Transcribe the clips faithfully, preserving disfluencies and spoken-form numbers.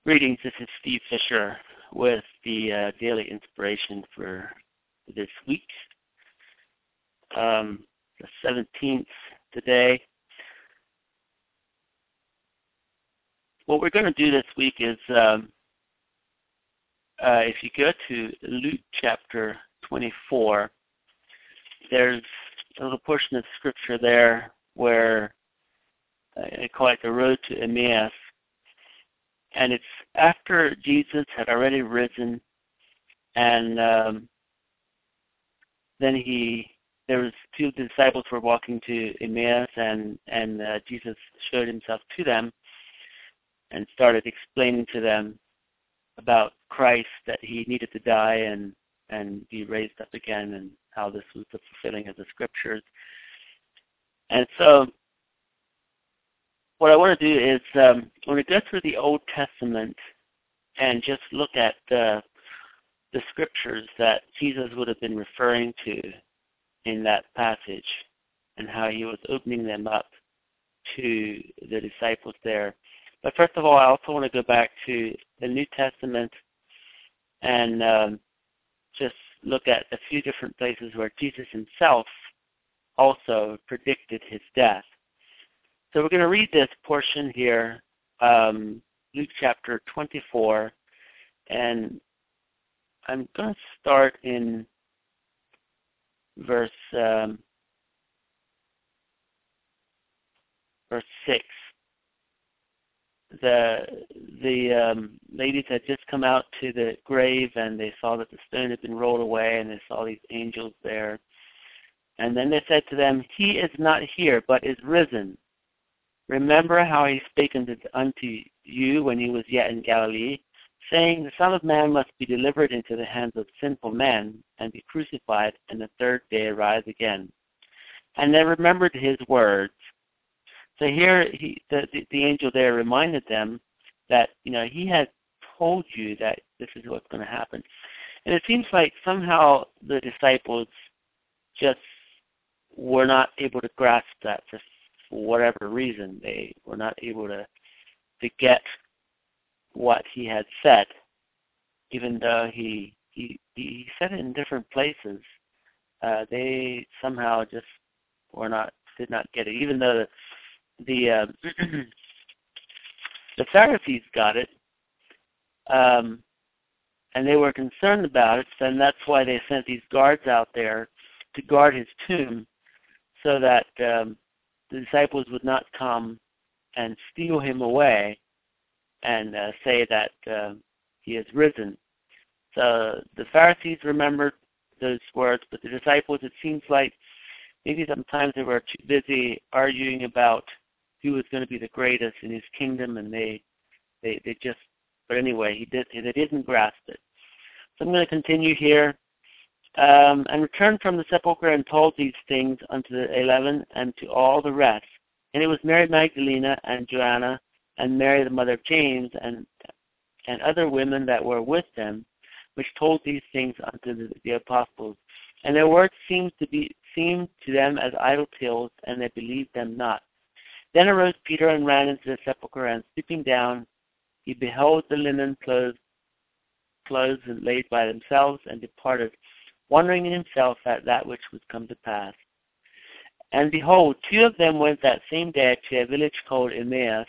Greetings, this is Steve Fisher with the uh, Daily Inspiration for this week, um, the seventeenth today. What we're going to do this week is, um, uh, if you go to Luke chapter twenty-four, there's a little portion of scripture there where I call it the road to Emmaus. And it's after Jesus had already risen, and um, then he, there was two disciples were walking to Emmaus, and and uh, Jesus showed himself to them, and started explaining to them about Christ, that he needed to die and and be raised up again, and how this was the fulfilling of the scriptures. And so, what I want to do is, um, when we go through the Old Testament and just look at uh, the scriptures that Jesus would have been referring to in that passage, and how he was opening them up to the disciples there. But first of all, I also want to go back to the New Testament and um, just look at a few different places where Jesus himself also predicted his death. So we're going to read this portion here, um, Luke chapter twenty-four, and I'm going to start in verse um, verse six. The the um, ladies had just come out to the grave, and they saw that the stone had been rolled away, and they saw these angels there. And then they said to them, "He is not here, but is risen. Remember how he spake unto you when he was yet in Galilee, saying, the Son of Man must be delivered into the hands of sinful men, and be crucified, and the third day arise again." And they remembered his words. So here, he, the, the, the angel there reminded them that, you know, he had told you that this is what's going to happen. And it seems like somehow the disciples just were not able to grasp that for For whatever reason. They were not able to to get what he had said, even though he he he said it in different places. Uh, they somehow just were not did not get it, even though the the, uh, the Pharisees got it, um, and they were concerned about it. And that's why they sent these guards out there to guard his tomb, so that um, the disciples would not come and steal him away and uh, say that uh, he has risen. So the Pharisees remembered those words, but the disciples, it seems like maybe sometimes they were too busy arguing about who was going to be the greatest in his kingdom, and they they, they just, but anyway, he did, they didn't grasp it. So I'm going to continue here. Um, and returned from the sepulchre and told these things unto the eleven and to all the rest. And it was Mary Magdalene and Joanna and Mary the mother of James and and other women that were with them, which told these things unto the, the apostles. And their words seemed to be seemed to them as idle tales, and they believed them not. Then arose Peter and ran into the sepulchre, and stooping down, he beheld the linen clothes clothes laid by themselves, and departed, wondering in himself at that which was come to pass. And behold, two of them went that same day to a village called Emmaus,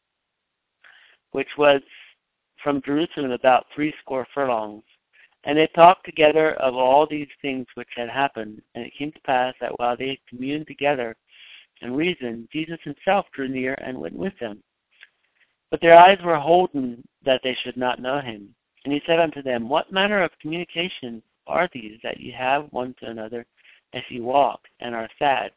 which was from Jerusalem about threescore furlongs. And they talked together of all these things which had happened. And it came to pass that while they communed together and reasoned, Jesus himself drew near and went with them. But their eyes were holden that they should not know him. And he said unto them, What manner of communications are these that ye have one to another as ye walk, and are sad?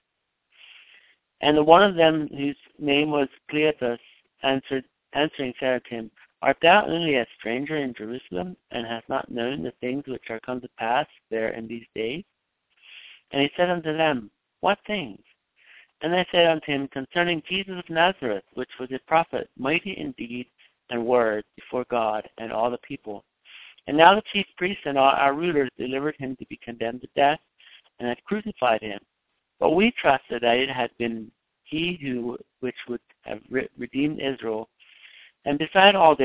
And the one of them, whose name was Cleopas, answered, answering said unto him, Art thou only a stranger in Jerusalem, and hast not known the things which are come to pass there in these days? And he said unto them, What things? And they said unto him, Concerning Jesus of Nazareth, which was a prophet, mighty in deed and word before God and all the people. And now the chief priests and all our rulers delivered him to be condemned to death, and had crucified him. But we trusted that it had been he who which would have re- redeemed Israel. And beside all this,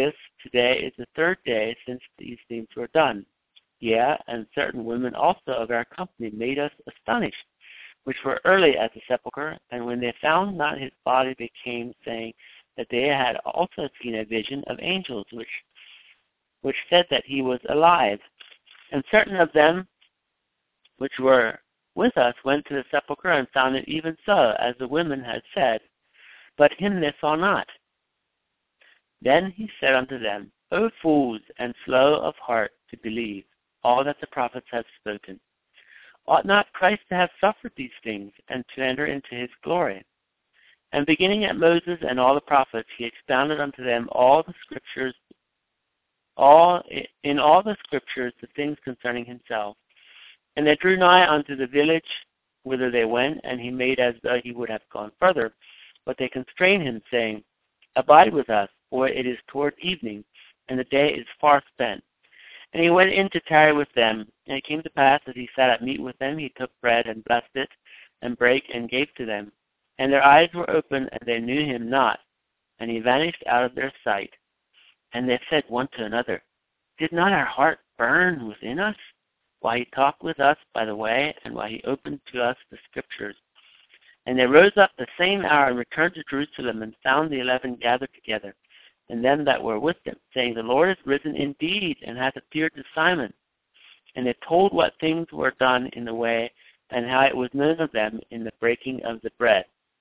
today is the third day since these things were done. Yeah, and certain women also of our company made us astonished, which were early at the sepulchre, and when they found not his body, they came, saying that they had also seen a vision of angels, which which said that he was alive. And certain of them which were with us went to the sepulchre and found it even so, as the women had said, but him they saw not. Then he said unto them, O fools, and slow of heart to believe all that the prophets have spoken. Ought not Christ to have suffered these things, and to enter into his glory? And beginning at Moses and all the prophets, he expounded unto them all the scriptures, all in all the scriptures the things concerning himself. And they drew nigh unto the village whither they went, and he made as though he would have gone further. But they constrained him, saying, Abide with us, for it is toward evening, and the day is far spent. And he went in to tarry with them. And it came to pass, as he sat at meat with them, he took bread, and blessed it, and brake, and gave to them. And their eyes were open, and they knew him not. And he vanished out of their sight. And they said one to another, Did not our heart burn within us, while he talked with us by the way, and while he opened to us the scriptures? And they rose up the same hour, and returned to Jerusalem, and found the eleven gathered together, and them that were with them, saying, The Lord is risen indeed, and hath appeared to Simon. And they told what things were done in the way, and how it was known of them in the breaking of the bread.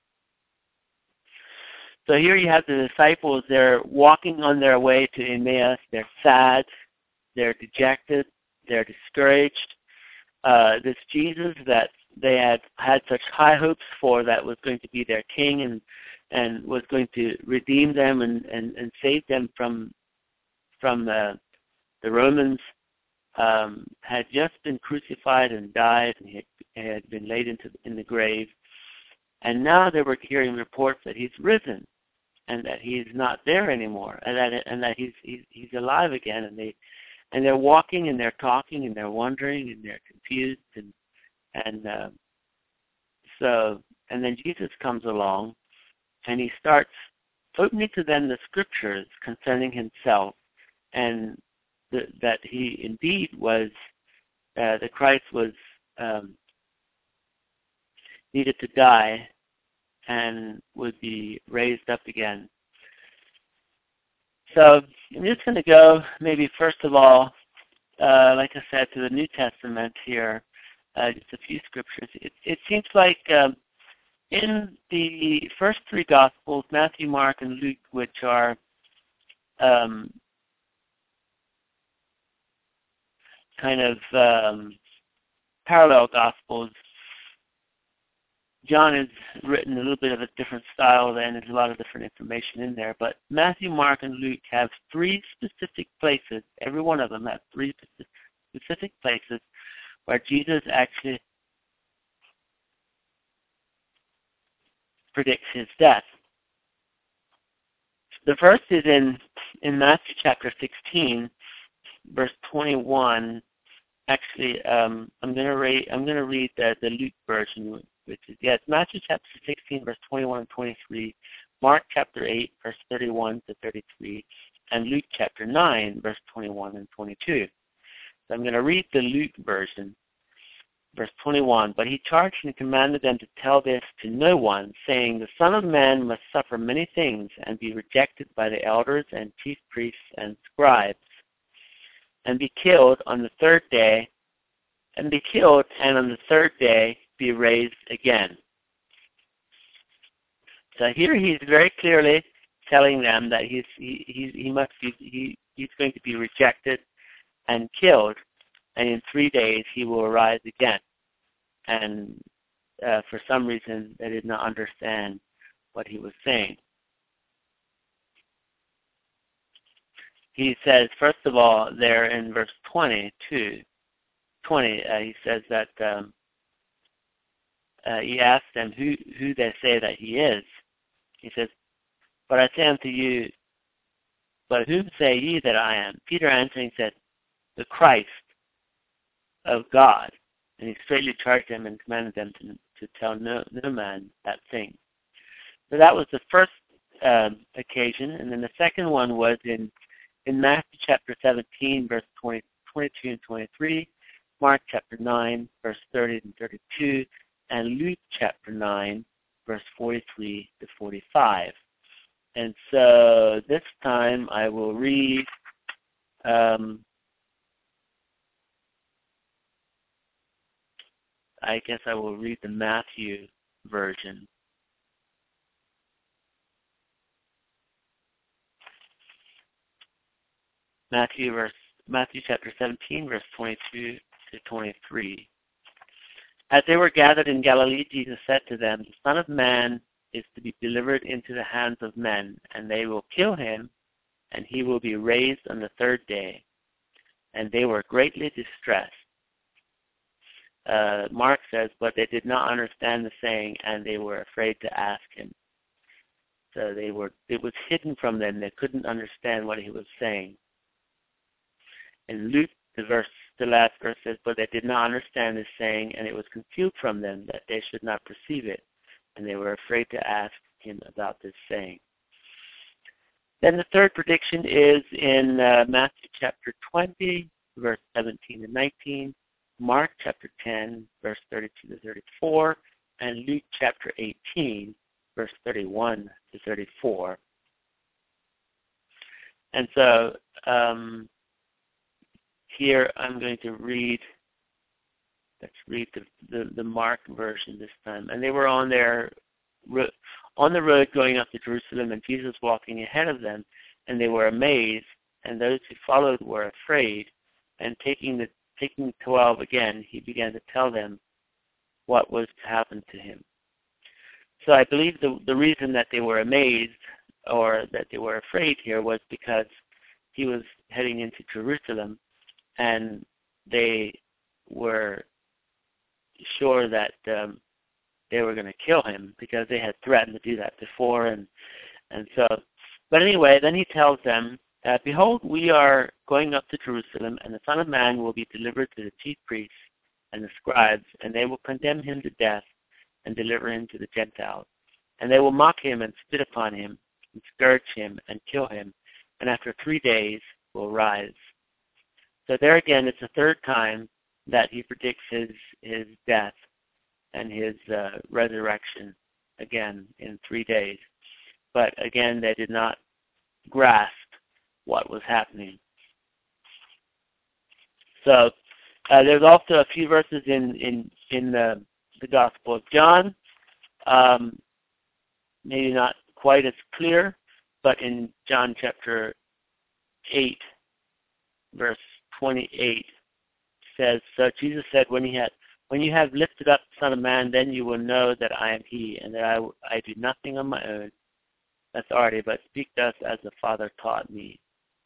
So here you have the disciples. They're walking on their way to Emmaus. They're sad. They're dejected. They're discouraged. Uh, this Jesus that they had had such high hopes for, that was going to be their king and and was going to redeem them and, and, and save them from from the, the Romans, um, had just been crucified and died, and he had, had been laid into in the grave. And now they were hearing reports that he's risen, and that he's not there anymore, and that and that he's he's, he's alive again. And they and they're walking, and they're talking, and they're wondering, and they're confused, and and uh, so and then Jesus comes along, and he starts opening to them the scriptures concerning himself, and the, that he indeed was uh, the Christ was um, needed to die and would be raised up again. So I'm just going to go maybe first of all, uh, like I said, to the New Testament here, uh, just a few scriptures. It, it seems like um, in the first three Gospels, Matthew, Mark, and Luke, which are um, kind of um, parallel Gospels, John is written a little bit of a different style then. There's a lot of different information in there. But Matthew, Mark, and Luke have three specific places. Every one of them has three specific places where Jesus actually predicts his death. The first is in, in Matthew chapter sixteen, verse twenty-one. Actually, um, I'm going to read. I'm going to read the, the Luke version, which is yes, Matthew chapter sixteen, verse twenty-one and twenty-three, Mark chapter eight, verse thirty-one to thirty-three, and Luke chapter nine, verse twenty-one and twenty-two. So I'm going to read the Luke version, verse twenty-one. But he charged and commanded them to tell this to no one, saying, The Son of Man must suffer many things, and be rejected by the elders and chief priests and scribes, and be killed on the third day, and be killed, and on the third day be raised again. So here he's very clearly telling them that he's he he, he must be he, he's going to be rejected and killed, and in three days he will rise again. And uh, for some reason they did not understand what he was saying. He says, first of all, there in verse twenty-two, twenty, uh, he says that um, uh, he asked them who, who they say that he is. He says, But I say unto you, but whom say ye that I am? Peter answering said, The Christ of God. And he straightly charged them and commanded them to, to tell no, no man that thing. So that was the first um, occasion. And then the second one was in in Matthew chapter seventeen, verse twenty, twenty-two and twenty-three, Mark chapter nine, verse thirty and thirty-two, and Luke chapter nine, verse forty-three to forty-five. And so this time I will read um, I guess I will read the Matthew version. Matthew verse Matthew chapter seventeen, verse twenty-two to twenty-three. As they were gathered in Galilee, Jesus said to them, "The Son of Man is to be delivered into the hands of men, and they will kill him, and he will be raised on the third day." And they were greatly distressed. Uh, Mark says, but they did not understand the saying, and they were afraid to ask him. So they were. It was hidden from them. They couldn't understand what he was saying. In Luke, the verse, the last verse says, but they did not understand this saying, and it was concealed from them that they should not perceive it, and they were afraid to ask him about this saying. Then the third prediction is in uh, Matthew chapter twenty, verse seventeen to nineteen, Mark chapter ten, verse thirty-two to thirty-four, and Luke chapter eighteen, verse thirty-one to thirty-four. And so um, here I'm going to read, let's read the, the, the Mark version this time. And they were on their on the road going up to Jerusalem, and Jesus walking ahead of them, and they were amazed, and those who followed were afraid. And taking the taking twelve again, he began to tell them what was to happen to him. So I believe the the reason that they were amazed or that they were afraid here was because he was heading into Jerusalem, and they were sure that um, they were going to kill him because they had threatened to do that before, and and so. But anyway, then he tells them, Uh, Behold, we are going up to Jerusalem, and the Son of Man will be delivered to the chief priests and the scribes, and they will condemn him to death and deliver him to the Gentiles. And they will mock him and spit upon him and scourge him and kill him, and after three days will rise. So there again, it's the third time that he predicts his, his death and his uh, resurrection again in three days. But again, they did not grasp what was happening. So uh, there's also a few verses in in in the, the Gospel of John, um, maybe not quite as clear, but in John chapter eight, verse twenty-eight, says, "So Jesus said, when he had when you have lifted up the Son of Man, then you will know that I am He, and that I I do nothing on my own authority, but speak thus as the Father taught me."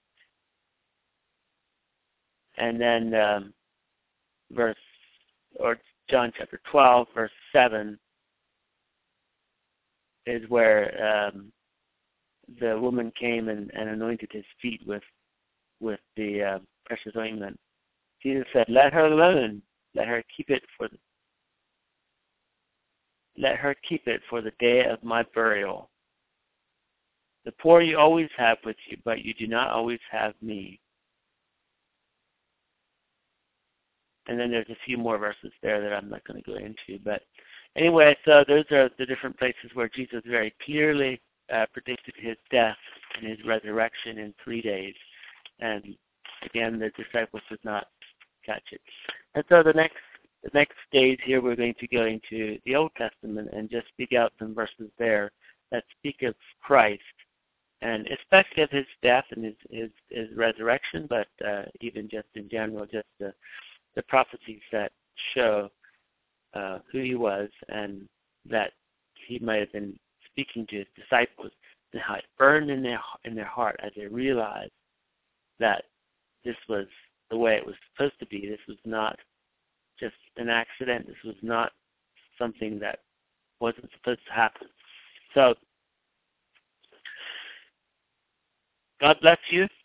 And then um, verse, or John chapter twelve, verse seven, is where um, the woman came and, and anointed his feet with with the uh, precious ointment. Jesus said, "Let her alone. Let her keep it for the, let her keep it for the day of my burial. The poor you always have with you, but you do not always have me." And then there's a few more verses there that I'm not going to go into. But anyway, so those are the different places where Jesus very clearly uh, predicted his death and his resurrection in three days. And again, the disciples did not catch it. And so the next the next stage here, we're going to go into the Old Testament and just speak out some verses there that speak of Christ, and especially of his death and his, his, his resurrection, but uh, even just in general, just the the prophecies that show uh, who he was and that he might have been speaking to his disciples, and how it burned in their in their heart as they realized that this was the way it was supposed to be. This was not just an accident. This was not something that wasn't supposed to happen. So God bless you.